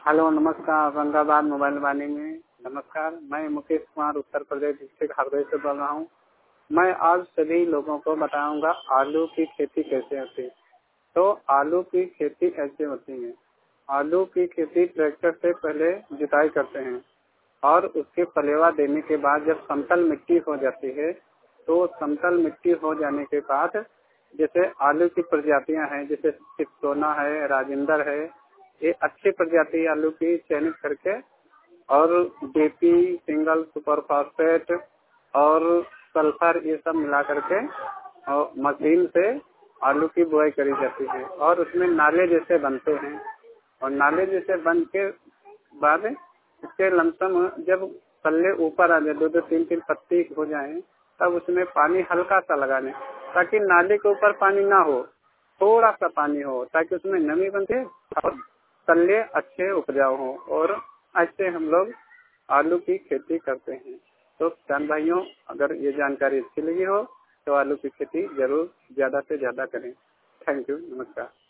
Hello नमस्कार, Aurangabad mobile वाणी में नमस्कार। मैं मुकेश कुमार उत्तर प्रदेश डिस्ट्रिक्ट हरदोई से बोल रहा हूँ। मैं आज सभी लोगों को बताऊंगा आलू की खेती कैसे होती है। तो आलू की खेती ऐसे होती है। आलू की खेती ट्रैक्टर से पहले जुताई करते हैं और उसके पलेवा देने के बाद जब समतल मिट्टी हो जाती है तो समतल मिट्टी हो जाने के बाद जैसे आलू की प्रजातियां हैं, जैसे चित्तोना है, राजेंद्र है, ये अच्छी प्रजाति आलू की चयनित करके और डीपी, सिंगल सुपर फॉस्फेट और सल्फर ये सब मिला करके और मशीन से आलू की बुआई करी जाती है और उसमें नाले जैसे बनते हैं और नाले जैसे बन के बाद इसके लमसम जब पल्ले ऊपर आ जाए, दो दो तीन तीन पत्ती हो जाए, तब उसमें पानी हल्का सा लगाने ताकि नाले के ऊपर पानी ना हो, थोड़ा सा पानी हो ताकि उसमें नमी बनते और तल्ले अच्छे उपजाऊ हो। और ऐसे हम लोग आलू की खेती करते हैं। तो किसान भाइयों, अगर ये जानकारी अच्छी लगी हो तो आलू की खेती जरूर ज्यादा से ज्यादा करें। थैंक यू, नमस्कार।